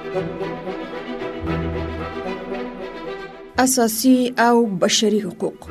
اساسي او بشري حقوق.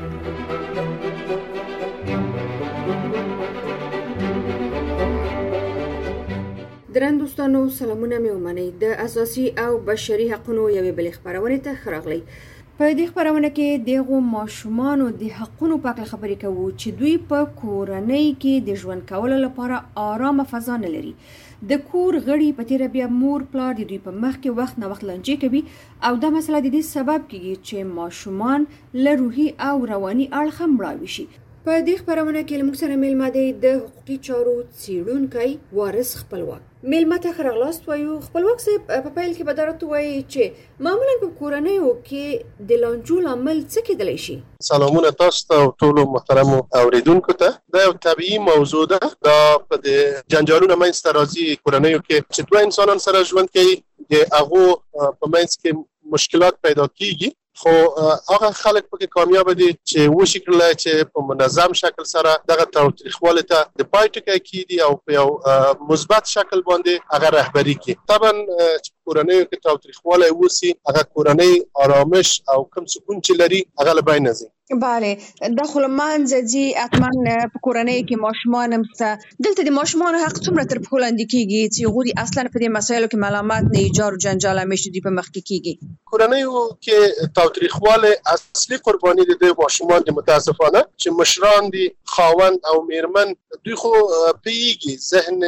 درن دوستانو سلامونه مې ومنئ. د اساسي او بشري حقوقو یوې بلې خبرونه ته راغلی. په دې خبرونه کې دغه ماشومانو د حقوقو په اړه خبرې کوو چې دوی په کورنۍ کې د ژوند کولو لپاره آرامه فضا نه لري. د کور غړي په تیر بیا مور پلار د دوی په مخ کې وخت نه وخت لنجې کوي او دا مسله د دې سبب کیږي چې ماشومان له روحي او رواني اړخ مړاوي شي. په دې خبرونه کې موږ سره میلمه دی د حقوقي چارو څیړونکی وارث خپلواک. میلمه ته ښه راغلاست وایو. خپلواک صاحب په پیل کې به درته وایي چې معمولا په کورنیو کې د لانجو لامل څه کېدلی شي؟ سلامونه تاسو ته او ټولو محترمو اوریدونکو ته. دا یو طبیعي موضوع ده. دا په د جنجالونو منځته راځي کورنیو کې چې دوه انسانان سره ژوند کوي، د هغو په منځ کې مشکلات پیدا کیږي، خو هغه خلک پکې کامیاب دي چې وشي کړل چې په منظم شکل سره دغه تاوتریخوالی ته د پای ټکی کیدي او په یو مثبت شکل باندې هغه رهبری کوي. طبعا چې کورنۍ کې تاوتریخوالی وسی هغه کورنۍ آرامش او کم سکون چې لري هغه له بین ځي. بله، دا خو لمانځه ځي اتمن په کورنۍ کې ماشومان هم شته. دلته د ماشومانو حق څومره تر پښو لاندې کیږي چې هغوی اصلا په دې مسایلو کې معلومات نه ایجار او جنجال همیشه دوی په مخ کې کیږي؟ کورنیو کې تاوتریخوالی اصلي قرباني د دې ماشومان دي. متاسفانه چې مشران دي، خاوند او میرمن، دوی خو پیږي ذهن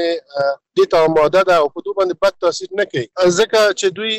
دې ته آماده ده او په دوی باندې بد تاثیر نه کوي، ځکه چې دوی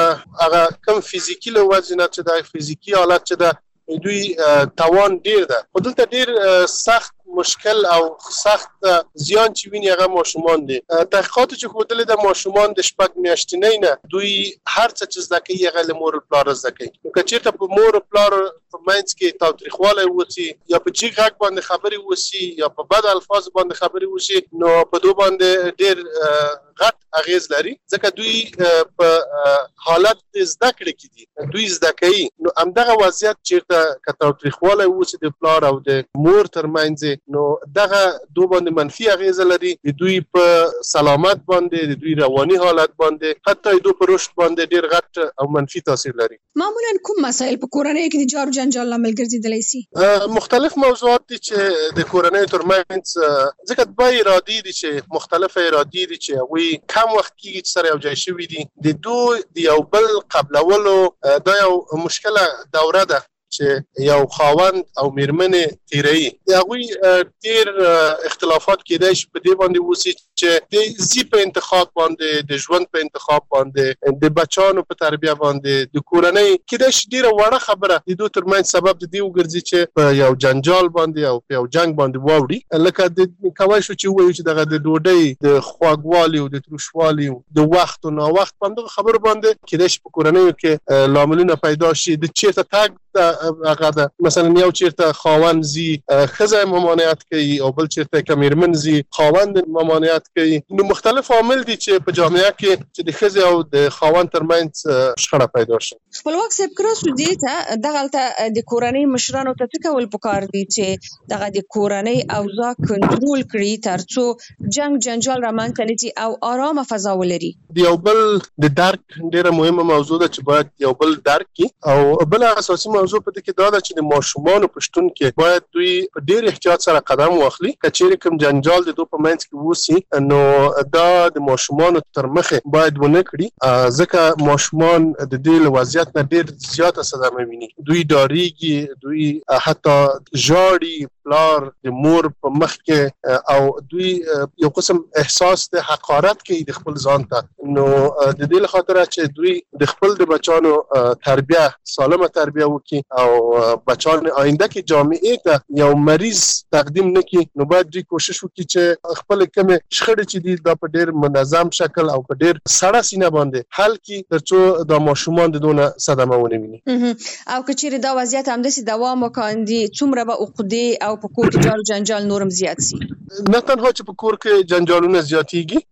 هغه کم فزیکي له وجې نه چې د فزیکي حالت چې ده دوی توان ډیر ده، خو دلته ډیر سخت مشکل او سخت زیان چې ویني هغه ماشومان دي. تحقیقات چې ښودلي د ماشومان د 6 میاشتنۍ نه دوی هر څه چې زده کوي هغه له مور او پلار زده کوي. نو که چېرته په مور او پلار په منځ کې تاوتریخوالی وسي یا په جیګ غږ باندې خبرې وسي یا په بد الفاظ باندې خبرې وسي، نو په دوی باندې ډیر غټ اغیز لري، ځکه دوی په حالت زده کړې کې دي، دوی زده کوي. نو همدغه وضعیت چېرته که تاوتریخوالی وسي د پلار او د مور ترمنځ، نو دغه دوی باندې منفي اغیزه لري، د دوی په سلامت باندې، د دوی رواني حالت باندې، حتی دوی په رشد باندې ډیر غټ او منفي تاثیر لري. معمولا کوم مسایل په کورنۍ کې د جار جنجال لامل ګرځیدلی سي؟ مختلف موضوعات دي چې د کورنۍ ترمنځ، ځکه دوه ارادې دي چې مختلف ارادې دي چې هغوی کم وخت کېږي چې سره یو ځای شوي دي. د دوی د یو بل قبلولو دا یو مشکله دوره ده چې یو خاوند او میرمنې تیروي. د هغوی ډېر اختلافات کېدای شي په دې باندې وسي چې د زی په انتخاب باندې، د ژوند په انتخاب باندې، د بچانو په تربیه باندې، د کورنۍ کېدای شي ډېره وړه خبره د دوی ترمنځ سبب د دې وګرځي چې په یو جنجال باندې او په یو جنګ باندې واوړي. لکه د کولی شو چې ووایو چې دغه د ډوډۍ د خواږوالي او د تروشوالي د وخت او ناوخت په همدغه خبرو باندې کېدای شي په کورنیو کې لاملونه پیدا شي. د چېرته تګ هغه ده، مثلا یو چیرته خاوند زی ښځه ممانعت کوي او بل چیرته که میرمن زی خاوند ممانعت کوي. نو مختلف عوامل دي چې په جامعه کې چې د ښځې او د خاوند ترمنځ شخړه پیدا شي. خپلواک صاحب کراسو دې ته دغلته د کورنۍ مشرانو ته څه کول پکار دي چې دغه د کورنۍ اوضاع کنټرول کړي ترڅو جنګ جنجال رامنځته نه شي او آرامه فضا ولري؟ د یو بل د درک ډېره مهمه موضوع ده چې باید یو بل درک کړي. او بل اساسي موضوع په دې کې دا ده چې د ماشومانو په شتون کې باید دوی په ډېر احتیاط سره قدم واخلي. که چیرې کوم جنجال د دوی په منځ کې وسي، نو دا د ماشومانو تر مخې باید ونه کړي، ځکه ماشومان د دې له وضعیت نه ډېر زیاته صدمه ویني. دوی ډارېږي، دوی حتی ژاړي، پلار د مور په مخ کې، او دوی یو قسم احساس د حقارت کوي د خپل ځان ته. نو د دې له خاطره چې دوی د خپل د بچانو تربیه، سالمه تربیه وکړي او بچان آینده کې جامعې ته یو مریض تقدیم نکړي، نو باید دوی کوشش وکړي چې خپل کومې شخړې چې دي دا په ډېر منظم شکل او په ډېر سړه سینه باندې حل کړي، ترڅو دا ماشومان د دونه صدمه ونه ویني. او که چیرې دا وضعیت همداسې دوام وکړي، څومره به عقدې او په کور کې جار جنجال نورم زیات سي؟ نه تنها چې په کور کې جنجالونه زیاتېږي،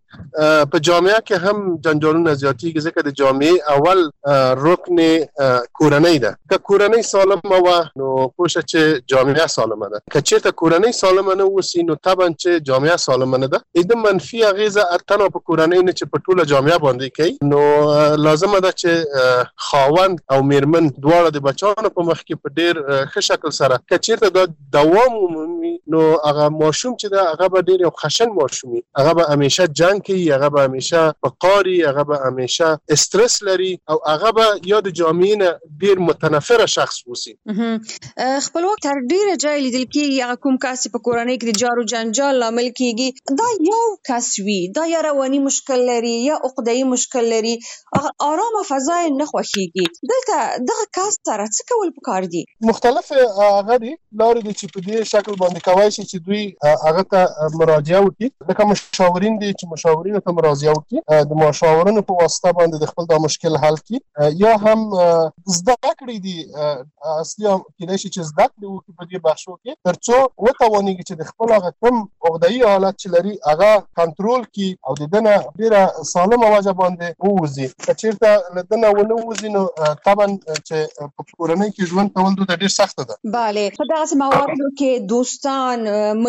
په جامعه کې هم جنجالونه زیاتېږي ځکه د جامعې اول رکن کورنۍ ده. که کورنۍ سالمه وه نو پوه شه چې جامعه سالمه ده. که چېرته کورنۍ سالمه نه اوسي نو طبعا چې جامعه سالمه نه ده. د منفي اغیزه تنها په کورنۍ نه چې په ټوله جامعه باندې کوي نو لازمه ده چې خاوند او میرمن دواړه د بچانو په مخ کې په ډېر ښه شکل سره که چېرته دا دوام ومومي نو هغه ماشوم چې ده هغه به ډېر یو خشن ماشوم وي. هغه به همیشه جنګ کوي، هغه به همیشه په قاري، هغه به همیشه استرس لري او هغه به یا د جامعې نه ډېر متنفره شخص اوسي. خپلواک تر ډېره ځای لیدل کېږي هغه کوم کس چې په کورنۍ کې د جار و جنجال لامل کېږي دا یو کس وي، دا یا رواني مشکل لري یا عقده‌ای مشکل لري، آرامه فضا یې نه خوښېږي. دلته دغه کس سره څه کول پکار دي؟ مختلف هغه دي لارې دي چې په دې شکل باندې کولی شي چې دوی هغه ته مراجعه وکړي. لکه مشاورین دي چې مشاورینو ته مراجعه وکړي، د مشاورینو په واسطه باندې د خپل دا مشکل حل کړي، یا هم زده کړې دي اصلي کېدای شي چې زده کړې وکړي په دې بخشو کې تر څو وتوانېږي چې د خپل هغه کوم عقده‌ای حالت چې لري هغه کنټرول کړي او د ده نه ډېره سالمه وجه باندې ووځي. که چېرته له ده نه ونه وځي نو طبعا چې په کورنۍ کې ژوند کول دوی ته ډېر سخته ده. بله، په دغسې مواردو کې دوستان،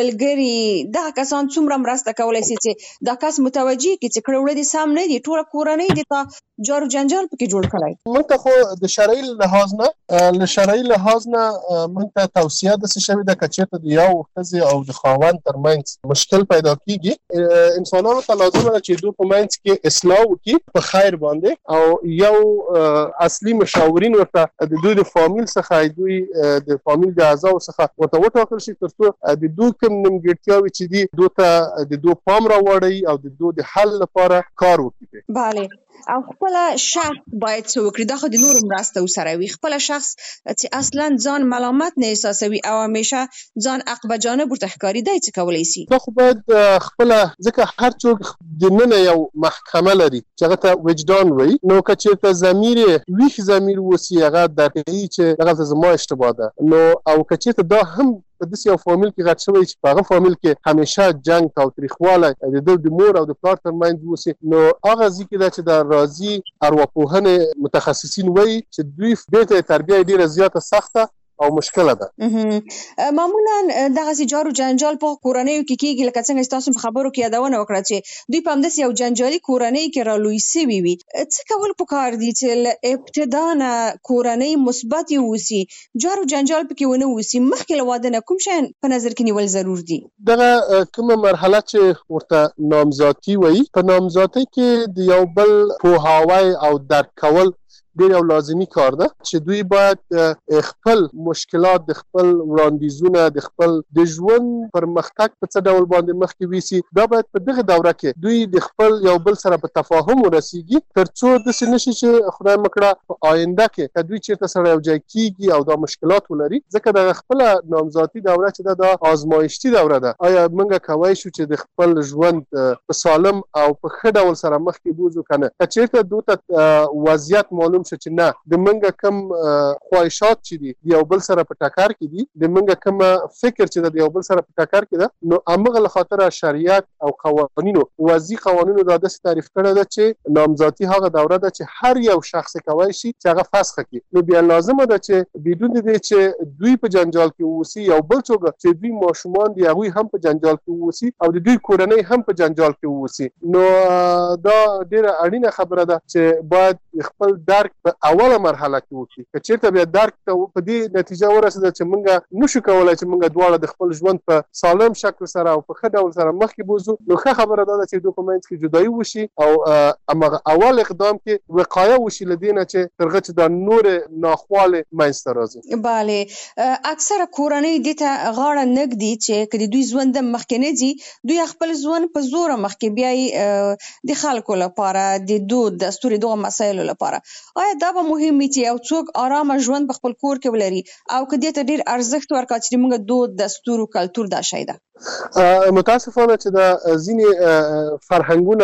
ملګري، دغه کسان څومره مرسته کولی شي چې دا کس متوجه کړي چې کړه وړه دې سم نه دي، ټوله کورنۍ دې ته جار و جنجال پکې جوړ کړی. موږ ته خو د شرعي لحاظ نه له شرعي لحاظ نه موږ ته توصیه داسې شوې ده که چېرته د یو ښځې او د خاوند ترمنځ مشکل پیدا کېږي انسانانو ته لازمه ده چې دوی په منځ کې اصلاح وکړي په خیر باندې او یو اصلي مشاورین ورته د دوی د فامیل څخه دوی د فامیل د اعضاو څخه ورته وټاکل شي تر څو د دوی کوم نیمګړتیاوې چې دي دوی ته د دوی پام راوړي او د دوی د حل لپاره کار وکړي. بله، او خپل شخص باید څه وکړي؟ دا خو د نورو مرسته ورسره وي. خپل شخص چې اصلا ځان ملامت نه احساسوي او همیشه ځان عقب جانب ورته ښکاري، دی څه کولی شي؟ دا خو باید خپله ځکه هر څوک دننه یو محکمه لري چې هغه ته وجدان وایي، نو که چېرته ضمیر یې ویښ ضمیر اوسي هغه درک کوي چې دغلته زما اشتباه ده. نو او که چېرته دا هم په داسې یو فامیل کې غټ شوی چې په هغه فامیل کې همیشه جنګ تاوتریخوالی د مور او د پلار ترمنځ اوسي نو هغه ځای کې ده چې د راځي ارواپوهنې متخصصین وایي چې دوی دې ته تربیه ډېره زیاته سخته او مشکله ده. معمولا دغسې جار و جنجال په کورنیو کې کېږي لکه څنګه چې تاسو په خبرو کې یادونه وکړه چې دوی په همداسې یو جنجالي کورنۍ کې رالوی سوي وي. څه کول پکار دي چې له ابتدا نه کورنۍ مثبت اوسي، جار و جنجال پکې ونه اوسي؟ مخکې له واده نه کوم شیان په نظر کې نیول ضرور دي؟ دغه کومه مرحله چې ورته نامزادي وایي، په نامزادۍ کې د یو بل پوهاوی او درک کول ډېر یو لازمي کار ده چې دوی باید خپل مشکلات، د خپل وړاندیزونه، د خپل د ژوند پرمختګ په څه ډول باندې مخکې ویسي. دا باید په دغه دوره کې دوی د خپل یو بل سره په تفاهم ورسیږي تر څو داسې نشي چې خدای مکړه په آینده کې که دوی چېرته سره یو ځای کېږي او دا مشکلات ولري. ځکه دغه خپله نامزادي دوره چې ده دا آزمایښتي دوره ده. آیا موږ کولی شو چې د خپل ژوند په سالم او په ښه ډول سره مخکې بوځو که نه؟ که چېرته دوی ته وضعیت معلوم شو چې نه د منګه کم خواهشات چې دي د یو بل سره په ټکر کې دي، د منګه کم فکر چې د یو بل سره په ټکر کې ده، نو همغه له خاطره شریعت او قوانینو وضعي قوانینو دا داسې تعریف کړی ده چې نامزادي هغه دوره ده چې هر یو شخص کولی شي چې هغه فسخ کړي. نو بیا لازمه ده چې بدون د دې چې دوی په جنجال کې واوسي یو بل څوک چې دوی ماشومان دي هغوی هم په جنجال کې واوسي او د دوی کورنۍ هم په جنجال کې واوسي. نو دا ډېره اړینه خبره ده چې باید خپل درک په اوله مرحله کې وکړي. که چېرته بیا درک ته په دې نتیجه ورسېده چې موږ نشو کولی چې موږ دواړه د خپل ژوند په سالم شکل سره او په ښه ډول سره مخکې بوځو، نو ښه خبره دا ده چې دوی په منځ کې جدایي وشي او هماغه اول اقدام کې وقایه وشي له دې نه چې تر هغه چې دا نورې ناخوالې منځ ته راځي. بله، اکثره کورنۍ دې ته غاړه نه ږدي چې که د دوی ژوند مخکې نه ځي دوی خپل ژوند په زوره مخکې بیایي د خلکو لپاره، د دود دستور دغه مسایلو لپاره. آیا دا به مهم وي چې یو څوک آرامه ژوند په خپل کور کې ولري او که دې ته ډېر ارزښت ورکړه چې موږ دود دستور او کلتور دا شی ده؟ متاسفانه چې دا ځینې فرهنګونه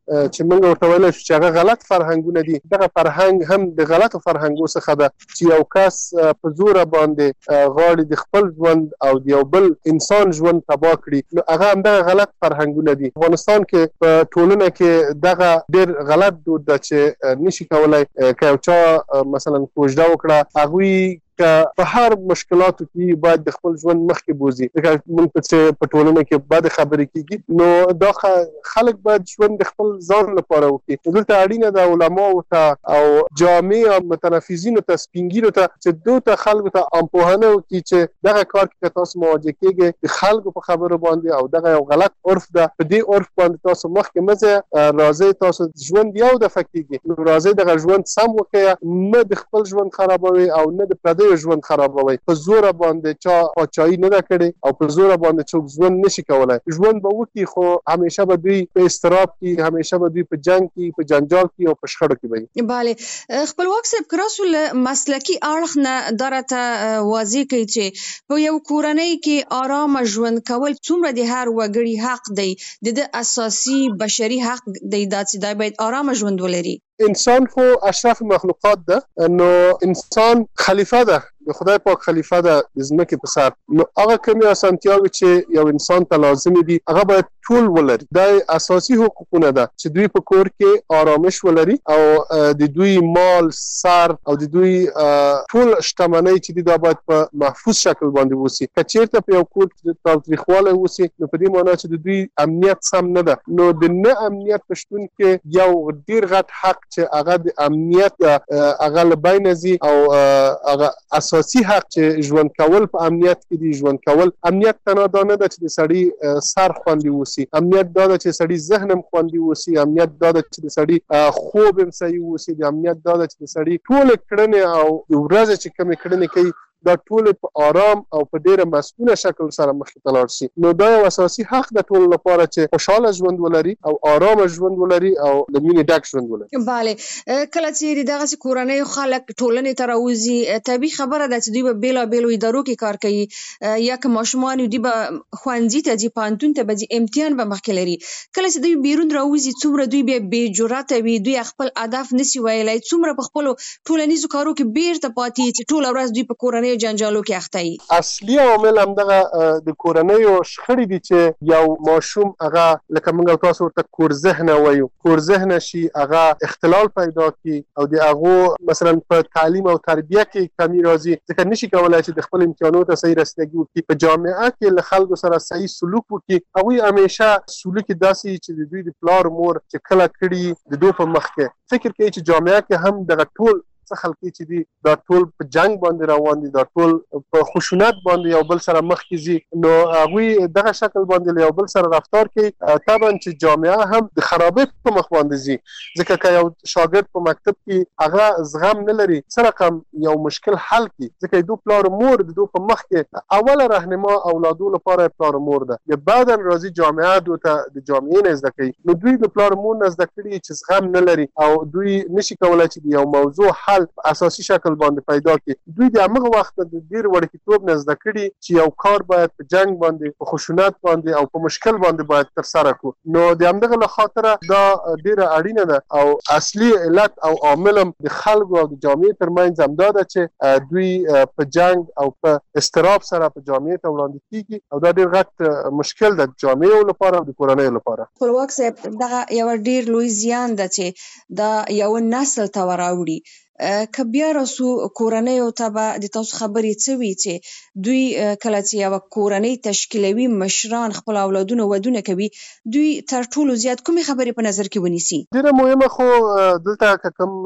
چې موږ ورته ویل چې هغه غلط فرهنګونه دي، دغه فرهنګ هم د غلطو فرهنګو څخه ده چې یو کس په زور باندې غواړي د خپل ژوند او د یو بل انسان ژوند تباه کړي، نو هغه هم دغه غلط فرهنګونه دي. افغانستان کې په ټولنه کې دغه ډېر غلط دود ده چې نشي کولای که یو چا مثلا کوژده وکړه هغوی که په هر مشکلاتو کې باید د خپل ژوند مخکې بوزي. ځکه موږ په ټولنه کې بد خبرې کېږي، نو دا خلک باید ژوند د خپل ځان لپاره وکړي. دلته اړینه ده علماو ته او جامع او متنفذینو ته سپین ږیرو ته چې دوی ته خلکو ته امپوهنه وکړي چې دغه کار کې تاسو مواجه کېږئ د خلکو په خبرو باندې او دغه یو غلط عرف ده، په دې عرف باندې تاسو مخکې مزه راځئ، تاسو ژوند یو دفعه کېږي، نو راځئ دغه ژوند سم وکړئ، نه د خپل ژوند خرابوي او نه د پردیو ژوند خرابوي. په زور باندې چا پاچاهي نه ده کړې او په زور باندې څوک ژوند نشي کولای. ژوند به وکړي خو همیشه به دوی په استراب کې، همیشه به دوی په جنگ کې، په جنجال کې او په شخړو کې وي. بله خپلواک صاحب کراسو له مسلکی اړخ نه درته واضح کوي چې په یو کورنۍ کې آرام ژوند کول څومره د هر وګړي حق دی، د اساسي بشري حق دی چې دا باید آرام ژوند ولري. انسان خو اشرف مخلوقات ده، نو انسان خلیفه ده، د خدای پاک خلیفه ده د ځمکې په سر، نو هغه کومې اسانتیاوې چې یو انسان ته لازمي دي هغه باید ټول ولري. دا اساسي حقوقونه ده چې دوی په کور کې آرامش ولري او د دوی مال، سر او د دوی ټول شتمنۍ چې دي دا باید په محفوظ شکل باندې وسی. که چیرته په یو کور کې تاوتریخوالی وسی نو په دې معنی چې د دوی امنیت سم نه ده، نو د نه امنیت په شتون کې یو ډیر غټ حق چې هغه د امنیت هغه له بینه ځي او هغه اساسي حق چې ژوند کول په امنیت کې دی. ژوند کول امنیت تنها دا نه ده چې د سړي سر خوندي وسی، امنیت دا ده چې سړي ذهن هم خوندي وسی، امنیت دا ده چې د سړي خوب هم صحیح وسی، د امنیت دا ده چې د سړي ټول کړنې او د ورځې چې کومې کړنې کوي دا ټول په آرام او په ډیره مسؤله شکل سره مخې ته لاړ شي. نو دا یو اساسي حق د ټول لپاره چې خوشاله ژوند ولري او آرام ژوند ولري او د مینې ډک ژوند ولري. بله کله چې دغه کورنۍ خلک ټولنې ته راوځي، طبیعي خبره ده چې دوی په بیلابیلو ادارو کې کار کوي، یا که ماشومان دوی به ښوونځي ته ځي، پوهنتون ته به ځي، امتحان به مخکې لري. کله چې دوی بیرون راوځي څومره دوی بیا بې جرأته وي، دوی خپل هدف نشي ویلی، څومره په خپلو ټولنیزو کارو کې بیرته پاتې چې ټوله ورځ دوی په کورنۍ جنجالو کې اخته وي. اصلي عامل همدغه د کورنیو شخړې دي چې یو ماشوم هغه لکه موږ تاسو ورته کور ذهنه وایو، کور ذهنه شي، هغه اختلال پیدا کړي او د هغو مثلا په تعلیم او تربیه کې کمی راځي، ځکه نشي کولای چې د خپل امتحاناتو ته صحیح رسیدګي وکړي، په جامعه کې له خلکو سره صحیح سلوک وکړي. هغوی همیشه سلوک داسې چې د دوی د پلار مور چې کله کړي د دوی په مخ کې فکر کوي چې جامعه کې هم دغه ټول څه خلک چې دي دا ټول په جنگ باندې روان دي، دا ټول په خشونت باندې یو بل سره مخ کیږي، نو هغوی دغه شکل باندې یو بل سره رفتار کوي. طبعا چې جامعه هم د خرابې په مخ باندې ځي، ځکه که یو شاګرد په مکتب کې هغه زغم نه لري څه رقم یو مشکل حل کړي، ځکه د دوی پلار مور د دوی په مخ کې اوله راهنما اولادو لپاره پلار مور ده، یا بعداً راځي جامعه دوی ته د جامعې نه زده کوي، نو دوی د پلار مور نه زده کړي چې زغم نه لري او دوی نشي کولای چې یو موضوع حل اساسي شکل باندې پیدا کړي. دوی د هغه وخت د ډیر وړکتوب نه زده کړي چې یو کار باید په جنگ باندې، په خشونت باندې او په مشکل باندې باید تر سره کړو. نو د همدغه له خاطره دا ډیره اړینه ده او اصلي علت او عامل د خلکو او د جامعې ترمنځ همدا ده چې دوی په جنگ او په استراب سره په جامعې ته وړاندې کیږي او دا ډیر غټ مشکل ده د جامعې لپاره او د کورنۍ لپاره. خپلواک صاحب دغه یو ډیر لوی زیان ده چې دا یو نسل ته وراوړي. که بیا راسو کورنۍ ته به د تاسو خبرې څه وي چې دوی کله چې یو کورنۍ تشکیلوي، مشران خپل اولادونه ودونه کوي، دوی تر ټولو زیات کومې خبرې په نظر کې ونیسي؟ ډیره مهمه خو دلته که کوم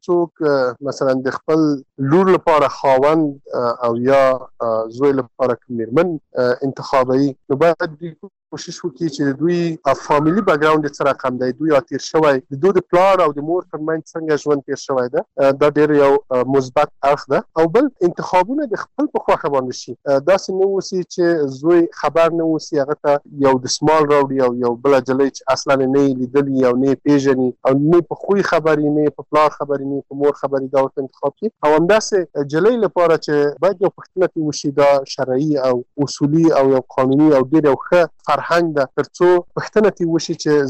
څوک مثلا د خپل لور لپاره خاوند او یا زوی لپاره میرمن انتخابوي، نو باید دوی کوشش وکړي چې دوی فامیلی بیک ګراوند یې څه رقم دی، دوی تیر شوی، د دوی د پلار او د مور ترمنځ څنګه ژوند تیر شوی ده، دا ډیر یو مثبت اړخ ده. او بل انتخابونه د خپل په خوښه باندې شي، داسې نه اوسي چې زوی خبر نه اوسي هغه ته یو دسمال راوړي او یو بله جلۍ چې اصلا نه یې لیدلي او نه یې پیژني او نه په خوی خبري، نه په پلار خبري، نه په مور خبري، دا ورته انتخاب کړي. او همداسې جلۍ لپاره چې باید یو پوښتنه ترې وشي، دا شرعي او اصولي او یو قانوني او ډېر یو ښه فرهنګ ده، تر څو پوښتنه ترې وشي چې زه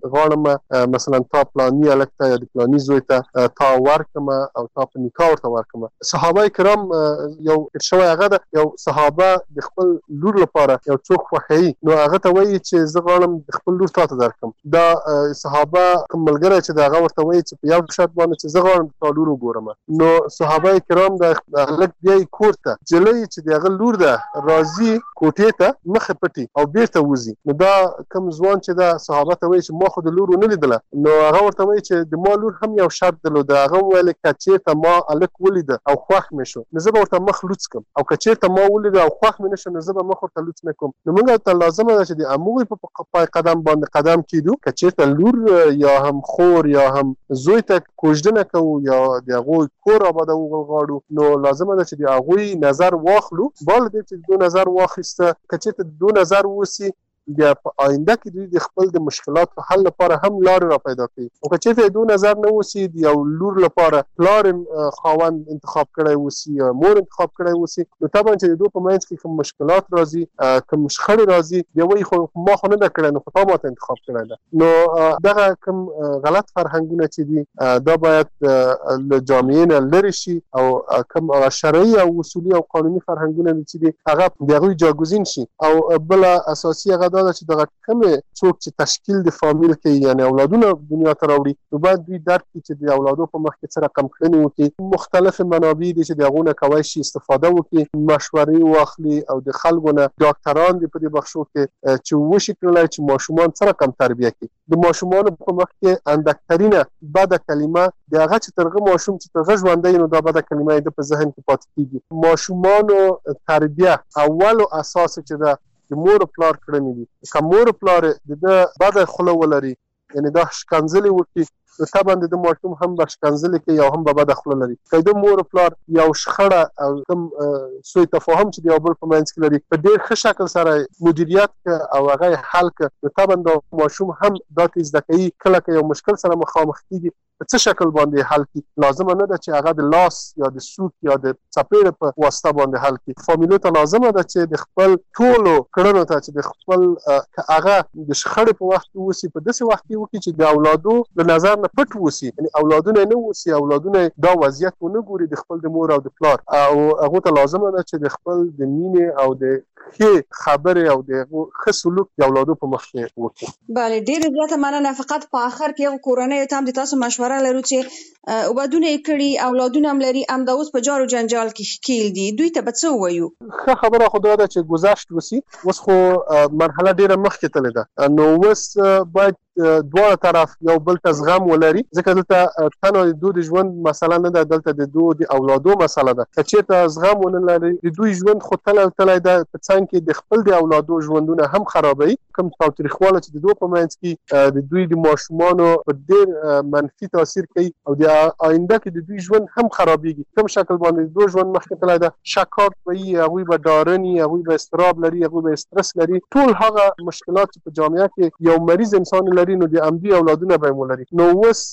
غواړم مثلا تا پلاني هلک ته یا د پلاني زوی ته تا ورکړم او تا په نکاح ورته ورکړم. صحابه کرام یو شوی هغه ده یو صحابه د خپل لور لپاره یو څوک خوښوي نو هغه ته وایي چې زه غواړم د خپل لور تا ته درکړم. دا صحابه کوم ملګری چې د هغه ورته وایي چې په یو شرط باندې چې زه غواړم تا لور وګورم نو صحابه کرام د هلک بیایي کور ته جلۍ چې د هغه لور ده راځي کوټې ته مخې پټي او بیرته وځي. نو دا کوم ځوان چې دا صحابه ته وایي چې ما خو د لور ونه لیدله نو هغه ورته وایي چې د ما لور هم یو شرط درلود. هغه وویل که چېرته ما هلک ولیده او خوښ مې شو نو زه به ورته مخ لوڅ کړم او که چېرته ما ولیده او خوښ مې نه شو نو زه به مخ ورته لوڅ نه کوم. نو موږ ته لازمه ده چې د همغوی په پای قدم باندې قدم کېږدو. که چېرته لور یا هم خور یا هم زوی ته کوژدنه کوو یا د هغوی کور آبادوو غواړو نو لازمه ده چې د هغوی نظر واخلو. باید دې چې د دوی نظر واخیسته که چېرته د دوی نظر ووسي بیا په آینده کې دوی د خپل د مشکلاتو حل لپاره هم لارې را پیدا کوي. او که چېرته د دوی نظر نه وسي د یو لور لپاره پلار خاوند انتخاب کړی وسي یا مور انتخاب کړی وسي نو طبعا چې د دوی په منځ کې کوم مشکلات راځي کوم شخړې راځي بیا وایي خو ما خو نه ده کړی نو خو تا ماته انتخاب کړی ده. نو دغه کوم غلط فرهنګونه چې دي دا باید له جامعې نه لرې شي او کوم شرعي او اصولي او قانوني فرهنګونه چې دي هغه د هغوی جاګوزین شي. او بله اساسي هغه دا ده چې دغه کومې څوک چې تشکیل د فامیل کوي یعنې اولادونه دنیا ته راوړي نو باید دوی درک کړي چې د اولادو په مخ کې څه رقم کړنې وکړي. مختلفې منابع دي چې د هغو نه کولی شي استفاده وکړي مشورې واخلي او د خلکو نه ډاکټران دي په دې بخشو کې چې وشي کړلی چې ماشومان څه رقم تربیه کړي. د ماشومانو په مخ کې اندکترینه بده کلمه د هغه چې تر هغه ماشوم چې تر هغه ژوندی نو دا بده کلمه یې د په ذهن کې پاتې کېږي. ماشومانو تربیه اول اساس چې ده د مور پلار کړنې دي. که مور پلار د بده خوله ولري یعنې دا شکنځلې وکړي نو طبعا د ماشوم هم به شکنځلې کوي او هم به بده خوله لري. که د مور پلار یو شخړه او کوم سوء تفاهم چې د یو بل په منځ کې لري په ډېر ښه شکل سره مدیریت کړه او هغه یې حل کړه نو طبعا د ماشوم هم دا ته زده کوي کله که یو مشکل سره مخامخ کېږي په څه شکل باندې حل کړي. لازمه نه ده چې هغه د لاس یا د سوک یا د څپېړې په واسطه باندې حل کړي. فامیلو ته لازمه ده چې د خپل ټولو کړنو ته چې د خپل هغه د شخړې په وخت کې وسي په داسې وخت کې وکړي چې د اولادو له نظر نه پټ وسي یعنې اولادونه نه وسي اولادونه دا وضعیت ونه ګوري د خپل د مور او د پلار او هغو ته لازمه ده چې د خپل د مینې او د ښې خبرې او د ښه سلوک د اولادو په مخ کې وکړي. بله ډېره زیاته مننه. فقط په آخر کې هغو کورنیو ته هم د تاسو مشوره لرو چې ودونه یې کړي اولادونه هم لري همدا اوس په جار و جنجال کې ښکیل دي دوی ته به څه ووایو؟ ښه خبره خو دا ده چې گذشت وسي اوس خو مرحله ډېره مخکې تللې ده نو اوس باید دواړه طرف یو بل ته زغم ولري ځکه دلته تنها د دوی د ژوند مسله نه ده دلته د دوی د اولادو مسله ده. که چېرته زغم ونه لري د دوی ژوند خو تلی ده په څنګ کې د خپل د اولادو ژوندونه هم خرابوي. کوم تاوتریخواله چې د دوی په منځ کې د دوی د ماشومانو په ډېر منفي تاثیر کوي او د آینده کې د دوی ژوند هم خرابېږي. کوم شکل باندې د دوی ژوند مخکې تلی ده شکاک به وي هغوی به ډارني هغوی به اضطراب لري هغوی به استرس لري ټول هغه مشکلات چې په جامعه کې یو مریض انسان لري نو د همدې اولادونه به یې ولري. نو اوس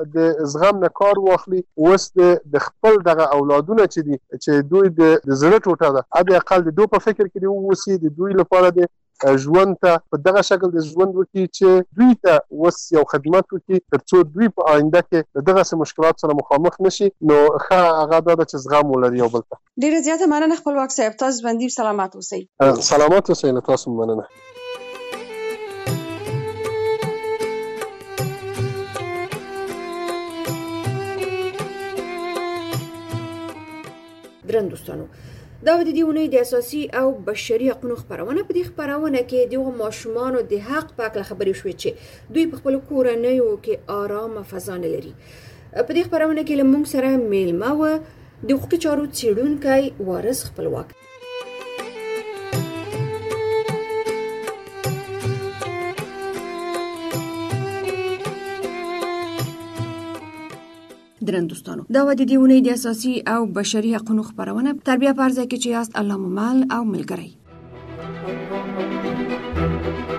د زغم نه کار واخلي اوس د خپل دغه اولادونه چې دي چې دوی د زړه ټوټه ده حد اقل د دوی په فکر کې دي واوسي د دوی لپاره د ژوند ته په دغه شکل د ژوند وکړي چې دوی ته اوس یو خدمت وکړي تر څو دوی په آینده کې دغسې مشکلات سره مخامخ نشي. نو ښه هغه دا ده چې زغم ولري یو بل ته. ډېره زیاته مننه خپلواک صاحب. تاسو ژوندي سلامت اوسئ. سلامت اوسئ. له تاسو مننه. درن دوستانو دا د دې اونۍ د اساسي او بشري حقوقو خبرونه په دې خبرونه کې د ماشومانو د حق په اړه خبرې شوې چې دوی په خپل کورنیو کې آرام فضا نه لري. په دې خبرونه کې لمونږ سره میلمه و د حقوقي چارو څېړونکی وارث خپلواک. درن دوستانو دا و د دې اونۍ د اساسي او بشري حقوقو خبرونه تربیه پرځای کې چې یاست الله مو مل او ملګری.